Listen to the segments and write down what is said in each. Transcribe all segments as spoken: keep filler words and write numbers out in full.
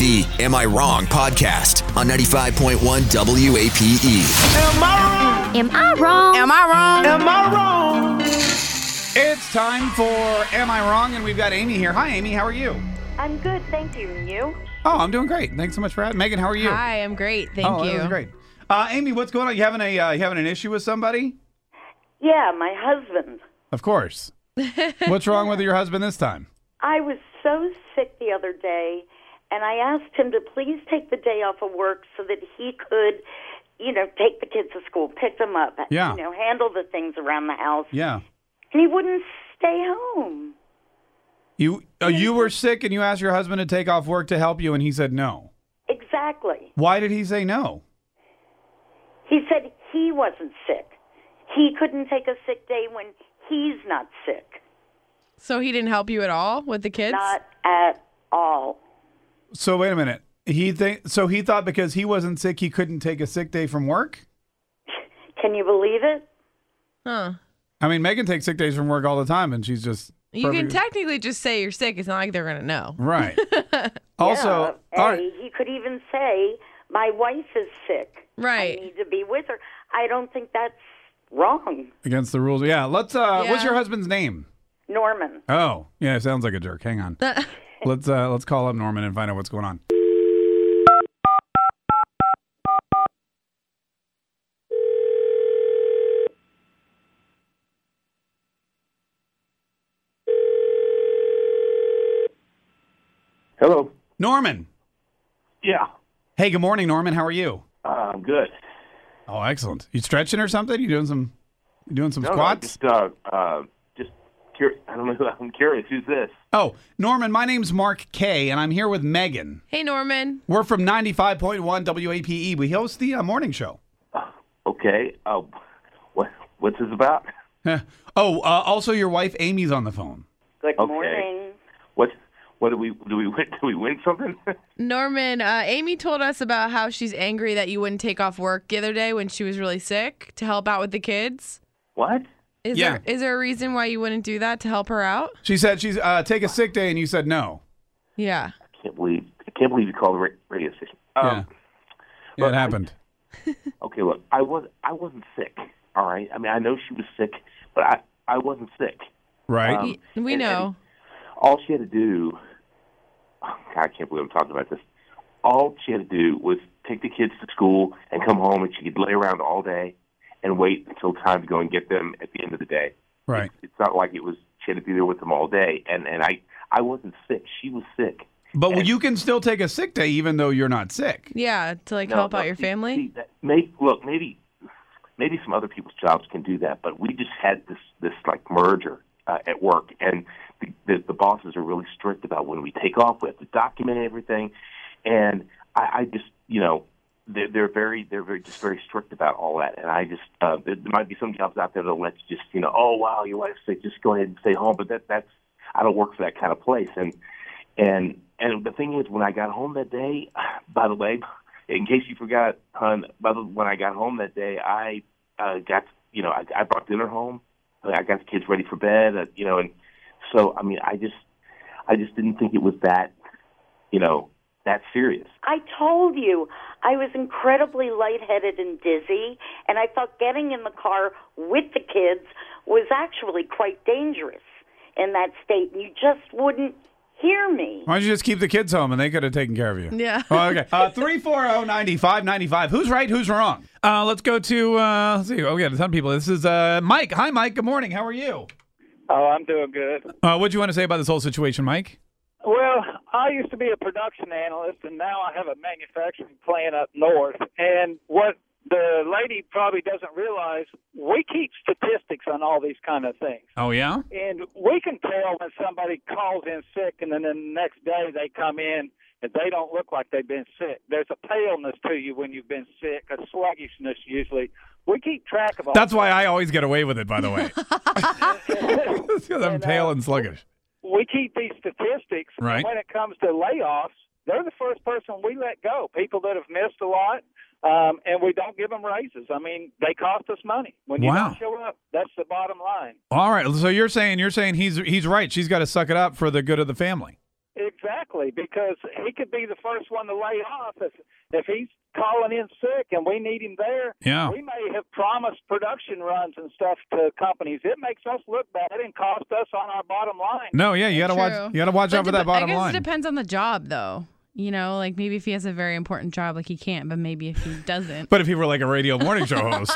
The Am I Wrong podcast on ninety-five point one W A P E. Am I wrong? Am I wrong? Am I wrong? Am I wrong? It's time for Am I Wrong? And we've got Amy here. Hi, Amy. How are you? I'm good, thank you. And you? Oh, I'm doing great. Thanks so much for asking. Megan, how are you? Hi, I'm great. Thank oh, you. That was great. Uh, Amy, what's going on? You having a uh, you having an issue with somebody? Yeah, my husband. Of course. What's wrong with your husband this time? I was so sick the other day, and I asked him to please take the day off of work so that he could, you know, take the kids to school, pick them up, Yeah. you know, handle the things around the house. Yeah. And he wouldn't stay home. You uh, you were sick and you asked your husband to take off work to help you, and he said no. Exactly. Why did he say no? He said he wasn't sick. He couldn't take a sick day when he's not sick. So he didn't help you at all with the kids? Not at all. So wait a minute. He think so he thought because he wasn't sick he couldn't take a sick day from work? Can you believe it? Huh. I mean, Megan takes sick days from work all the time, and she's just You can perfect- technically just say you're sick. It's not like they're going to know. Right. Also, yeah, all hey, right. he could even say, my wife is sick. Right. I need to be with her. I don't think that's wrong. Against the rules. Yeah, let's uh what's Yeah. your husband's name? Norman. Oh, yeah, it sounds like a jerk. Hang on. let's uh let's call up Norman and find out what's going on. Hello. Norman. Yeah. Hey, good morning, Norman. How are you? Uh, I'm good. Oh, excellent. You stretching or something? You doing some you doing some No, no, squats? just, uh, uh, just cur- I don't know. I'm curious. Who's this? Oh, Norman, my name's Mark Kay, and I'm here with Megan. Hey, Norman. We're from ninety-five point one W A P E. We host the uh, morning show. Okay. Uh, what what's this about? oh, uh, also your wife Amy's on the phone. Good Okay. morning. What what do we do? We win? Do we win something? Norman, uh, Amy told us about how she's angry that you wouldn't take off work the other day when she was really sick to help out with the kids. What? Is Yeah. there is there a reason why you wouldn't do that to help her out? She said she's uh, take a sick day, and you said no. Yeah. I can't believe I can't believe you called the ra- radio station. Yeah, Um, yeah look, it happened. Okay, look, I was I wasn't sick. All right. I mean, I know she was sick, but I I wasn't sick. Right. Um, We and- know. and all she had to do. Oh, God, I can't believe I'm talking about this. All she had to do was take the kids to school and come home, and she could lay around all day and wait until time to go and get them at the end of the day. right. It's, it's not like it was she had to be there with them all day. And and I I wasn't sick. She was sick. But And- you can still take a sick day even though you're not sick. Yeah, to like No, help no, out your see- family. see, that may, look, maybe maybe some other people's jobs can do that, but we just had this this like merger uh, at work, and the, the the bosses are really strict about when we take off. We have to document everything, and I, I just you know they're, they're very they're very just very strict about all that, and I just uh, there, there might be some jobs out there that'll let you just you know oh wow your wife's sick, just go ahead and stay home, but that that's I don't work for that kind of place, and and and the thing is when I got home that day, by the way. In case you forgot, hon, by the, when I got home that day, I uh, got, you know, I, I brought dinner home. I got the kids ready for bed, uh, you know, and so, I mean, I just, I just didn't think it was that, you know, that serious. I told you I was incredibly lightheaded and dizzy, and I thought getting in the car with the kids was actually quite dangerous in that state, and you just wouldn't hear me. Why don't you just keep the kids home and they could have taken care of you? Yeah. Oh, okay. Uh, three four zero, nine five nine five. Who's right? Who's wrong? Uh, let's go to, uh, let's see. Oh, we got a ton of people. This is uh, Mike. Hi, Mike. Good morning. How are you? Oh, I'm doing good. Uh, what do you want to say about this whole situation, Mike? Well, I used to be a production analyst, and now I have a manufacturing plant up north. And what the lady probably doesn't realize, we keep statistics on all these kind of things. Oh, yeah? And we can tell when somebody calls in sick, and then the next day they come in and they don't look like they've been sick. There's a paleness to you when you've been sick, a sluggishness usually. We keep track of all That's that. why I always get away with it, by the way. Because I'm And, pale uh, and sluggish. We keep these statistics, Right. and when it comes to layoffs, they're the first person we let go, people that have missed a lot, um, and we don't give them raises. I mean, they cost us money. When you Wow. don't show up, that's the bottom line. All right. So you're saying you're saying he's he's right. She's got to suck it up for the good of the family. Exactly, because he could be the first one to lay off if if he's calling in sick and we need him there. Yeah. We may have promised production runs and stuff to companies. It makes us look bad and cost us on our bottom line. No, yeah, you got to watch. You got to watch But out for dep- that bottom I guess line. it depends on the job, though. You know, like maybe if he has a very important job, like he can't, but maybe if he doesn't. But if he were like a radio morning show host,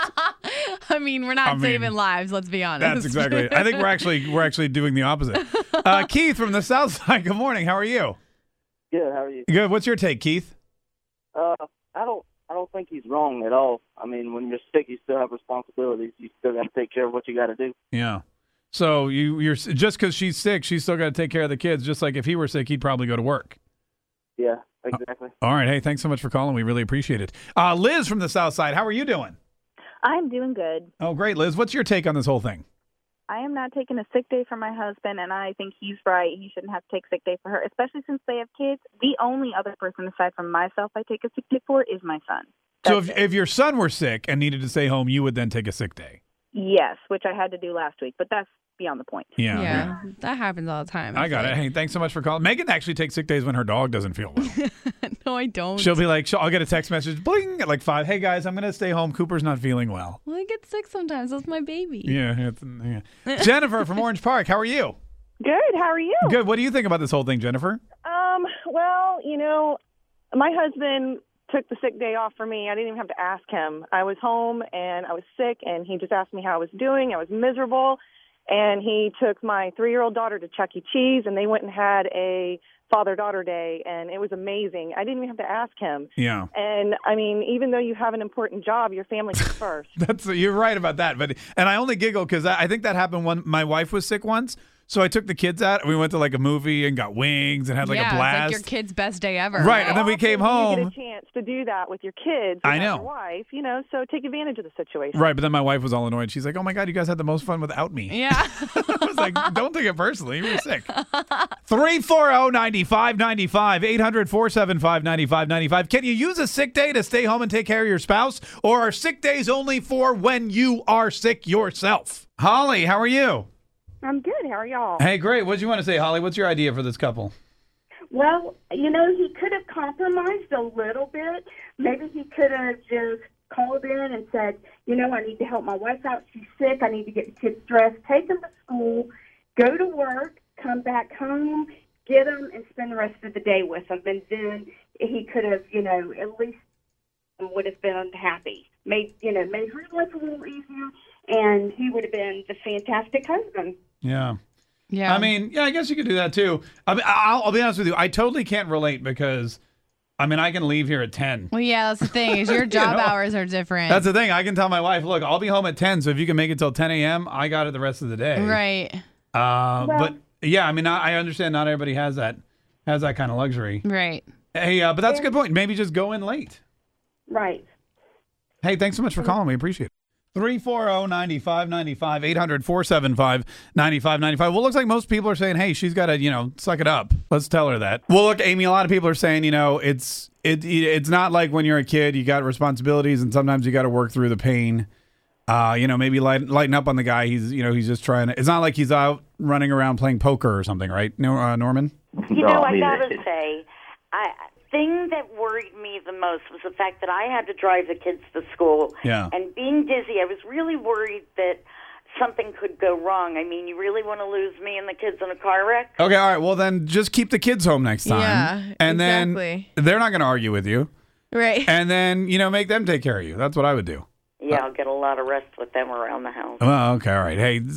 I mean, we're not I mean, saving lives. Let's be honest. that's exactly. I think we're actually we're actually doing the opposite. Uh, Keith from the South Side. Good morning. How are you? Good. How are you? Good. What's your take, Keith? Uh, I don't. I don't think he's wrong at all. I mean, when you're sick, you still have responsibilities. You still got to take care of what you got to do. Yeah. So you you're just because she's sick, she's still got to take care of the kids. Just like if he were sick, he'd probably go to work. Yeah. Exactly. All right. Hey, thanks so much for calling. We really appreciate it. Uh, Liz from the South Side. How are you doing? I'm doing good. Oh, great, Liz. What's your take on this whole thing? I am not taking a sick day for my husband, and I think he's right. He shouldn't have to take sick day for her, especially since they have kids. The only other person aside from myself I take a sick day for is my son. So if, if your son were sick and needed to stay home, you would then take a sick day? Yes, which I had to do last week, but that's beyond the point. Yeah. Yeah, that happens all the time. I got feel it. Hey, thanks so much for calling. Megan actually takes sick days when her dog doesn't feel well. like. No, I don't. She'll be like, she'll, I'll get a text message, bling, at like five. Hey, guys, I'm going to stay home. Cooper's not feeling well. Well, I get sick sometimes. That's my baby. Yeah. It's, yeah. Jennifer from Orange Park. How are you? Good. How are you? Good. What do you think about this whole thing, Jennifer? Um. Well, you know, my husband took the sick day off for me. I didn't even have to ask him. I was home and I was sick, and he just asked me how I was doing. I was miserable, and he took my three-year-old daughter to Chuck E. Cheese, and they went and had a father-daughter day, and it was amazing. I didn't even have to ask him. Yeah. And, I mean, even though you have an important job, your family comes first. That's you're right about that. But and I only giggle because I, I think that happened when my wife was sick once. So I took the kids out, and we went to like a movie and got wings and had like yeah, a blast. it's like your kid's best day ever. Right, and then we came home. You get a chance to do that with your kids, I and know. your wife, you know, so take advantage of the situation. Right, but then my wife was all annoyed. She's like, oh my God, you guys had the most fun without me. Yeah. I was like, don't take it personally. You were sick. three four zero, nine five nine five, eight hundred, four seven five, nine five nine five. Can you use a sick day to stay home and take care of your spouse? Or are sick days only for when you are sick yourself? Holly, how are you? I'm good. How are y'all? Hey, great. What do you want to say, Holly? What's your idea for this couple? Well, you know, he could have compromised a little bit. Maybe he could have just called in and said, you know, I need to help my wife out. She's sick. I need to get the kids dressed, take them to school, go to work, come back home, get them, and spend the rest of the day with them. And then he could have, you know, at least would have been happy. Made, you know, made her life a little easier, and he would have been the fantastic husband. Yeah. Yeah. I mean, yeah, I guess you could do that too. I mean, I'll, I'll be honest with you. I totally can't relate because, I mean, I can leave here at ten. Well, yeah, that's the thing is your job know? hours are different. That's the thing. I can tell my wife, look, I'll be home at ten, so if you can make it till ten a.m., I got it the rest of the day. Right. Uh, Well- but, yeah, I mean, I, I understand not everybody has that has that kind of luxury. Right. Hey, uh, but that's a good point. Maybe just go in late. Right. Hey, thanks so much for calling. We appreciate it. three four zero, nine five nine five, eight hundred, four seven five, nine five nine five. Well, it looks like most people are saying, hey, she's got to, you know, suck it up. Let's tell her that. Well, look, Amy, a lot of people are saying, you know, it's it, it's not like when you're a kid, you got responsibilities, and sometimes you got to work through the pain. Uh, you know, maybe light, lighten up on the guy. He's, you know, he's just trying to, it's not like he's out running around playing poker or something, right, no, uh, Norman? You No, know, I I mean, gotta it- say, I thing that worried me the most was the fact that I had to drive the kids to school. Yeah. And being dizzy, I was really worried that something could go wrong. I mean, you really want to lose me and the kids in a car wreck? Okay, all right. Well, then just keep the kids home next time. Yeah, and exactly. then they're not going to argue with you. Right. And then, you know, make them take care of you. That's what I would do. Yeah, I'll get a lot of rest with them around the house. Well, okay, all right. Hey,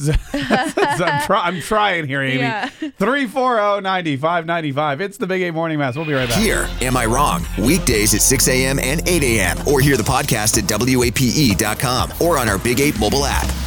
I'm, try- I'm trying here, Amy. Yeah. three four zero, nine five nine five. It's the Big A Morning Mass. We'll be right back. Here, Am I Wrong? Weekdays at six a.m. and eight a.m. Or hear the podcast at W A P E dot com or on our Big eight mobile app.